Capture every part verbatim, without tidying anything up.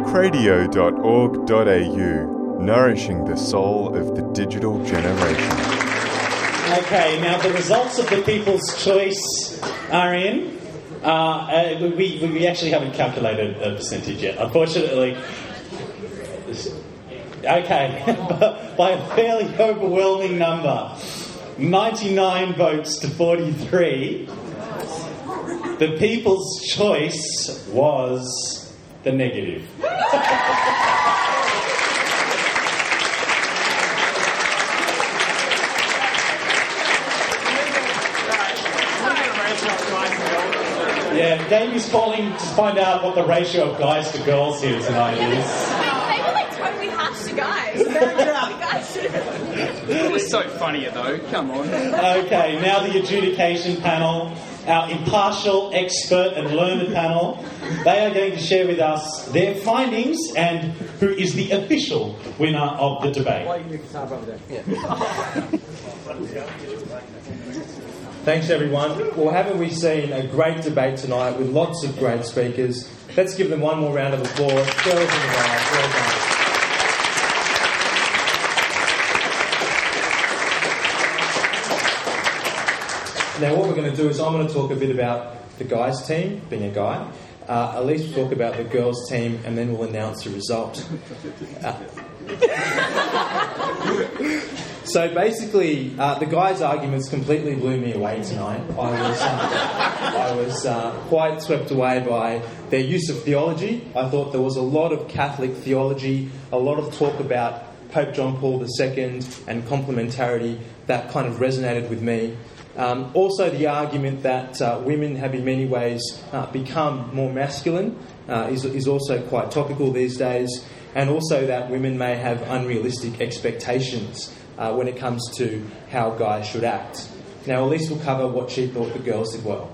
cradio dot org dot a u, nourishing the soul of the digital generation. Okay, now the results of the People's Choice are in. Uh, uh, we, we actually haven't calculated a percentage yet, unfortunately. Okay, by a fairly overwhelming number, ninety-nine votes to forty-three, the People's Choice was the negative. Yeah, Davey's calling to find out what the ratio of guys to girls here tonight is. They were like totally harsh to guys. guys. It was so funny though, come on. Okay, now the adjudication panel, our impartial, expert and learned panel, they are going to share with us their findings and who is the official winner of the debate. Thanks everyone. Well, haven't we seen a great debate tonight with lots of great speakers? Let's give them one more round of applause. Girls and guys, well done. Now what we're going to do is I'm going to talk a bit about the guys team, being a guy. Uh, at least we'll talk about the girls team and then we'll announce the result. Uh, So basically, uh, the guys' arguments completely blew me away tonight. I was, uh, I was uh, quite swept away by their use of theology. I thought there was a lot of Catholic theology, a lot of talk about Pope John Paul the Second and complementarity that kind of resonated with me. Um, also, the argument that uh, women have in many ways uh, become more masculine uh, is, is also quite topical these days. And also that women may have unrealistic expectations Uh, when it comes to how guys should act. Now, Elise will cover what she thought the girls did well.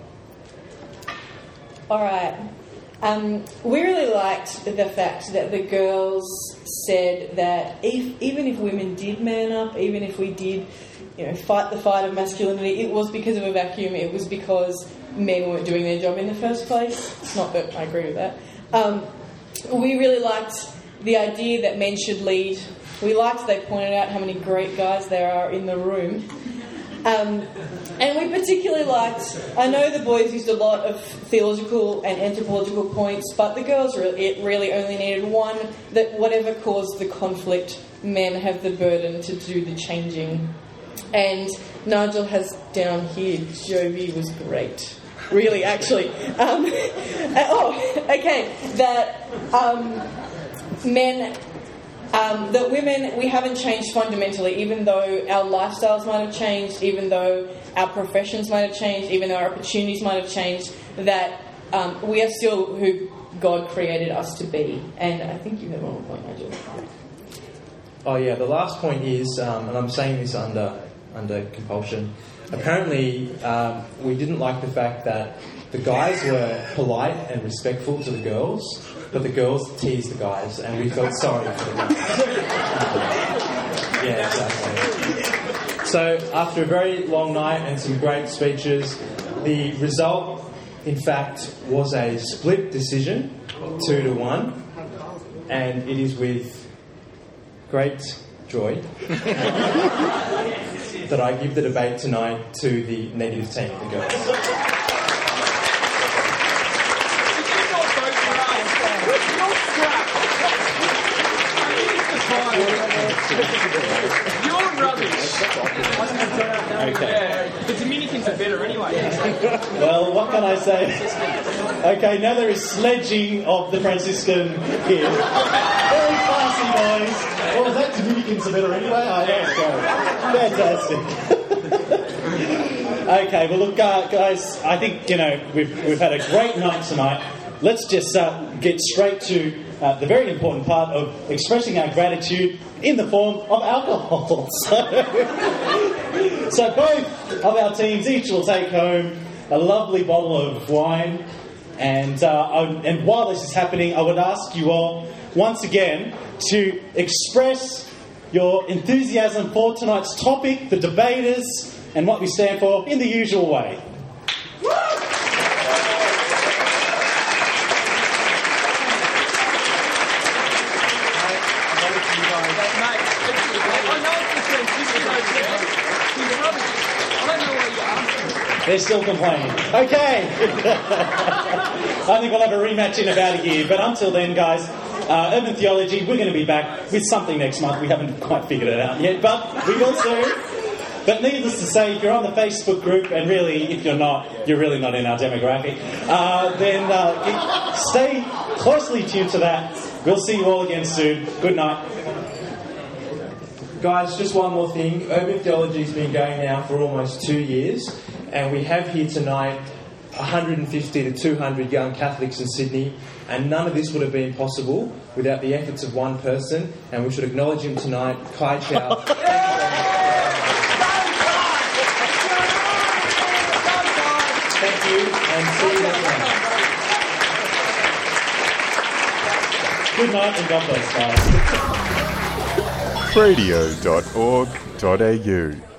All right. Um, we really liked the fact that the girls said that if, even if women did man up, even if we did, you know, fight the fight of masculinity, it was because of a vacuum. It was because men weren't doing their job in the first place. It's not that I agree with that. Um, we really liked the idea that men should lead. We liked they pointed out how many great guys there are in the room. Um, and we particularly liked, I know the boys used a lot of theological and anthropological points, but the girls really, it really only needed one, that whatever caused the conflict, men have the burden to do the changing. And Nigel has down here, Jovi was great. Really, actually. Um, oh, okay. That um, men... Um, that women, we haven't changed fundamentally, even though our lifestyles might have changed, even though our professions might have changed, even though our opportunities might have changed, that um, we are still who God created us to be. And I think you have one more point, Nigel. Oh yeah, the last point is, um, and I'm saying this under under compulsion, apparently um, we didn't like the fact that the guys were polite and respectful to the girls, but the girls teased the guys, and we felt sorry for the guys. Yeah, exactly. So, after a very long night and some great speeches, the result, in fact, was a split decision, two to one, and it is with great joy that I give the debate tonight to the negative team, the girls. You're rubbish. Okay. Yeah, the Dominicans are better anyway. Well, what can I say? Okay, now there is sledging of the Franciscan here. Very classy, boys. What was that? Dominicans are better anyway? Oh, yeah, sorry. Fantastic. Okay, well, look, uh, guys, I think, you know, we've, we've had a great night tonight. Let's just uh, get straight to uh, the very important part of expressing our gratitude in the form of alcohol. So, so both of our teams each will take home a lovely bottle of wine. And, uh, and while this is happening, I would ask you all once again to express your enthusiasm for tonight's topic, the debaters, and what we stand for in the usual way. They're still complaining. Okay. I think we'll have a rematch in about a year. But until then, guys, uh, Urban Theology, we're going to be back with something next month. We haven't quite figured it out yet, but we will soon. But needless to say, if you're on the Facebook group, and really, if you're not, you're really not in our demographic, uh, then uh, stay closely tuned to that. We'll see you all again soon. Good night. Guys, just one more thing. Urban Theology's been going now for almost two years, and we have here tonight one hundred fifty to two hundred young Catholics in Sydney, and none of this would have been possible without the efforts of one person, and we should acknowledge him tonight, Kai Chow. Thank you, and see you next time. Good night and God bless, guys. radio dot org dot a u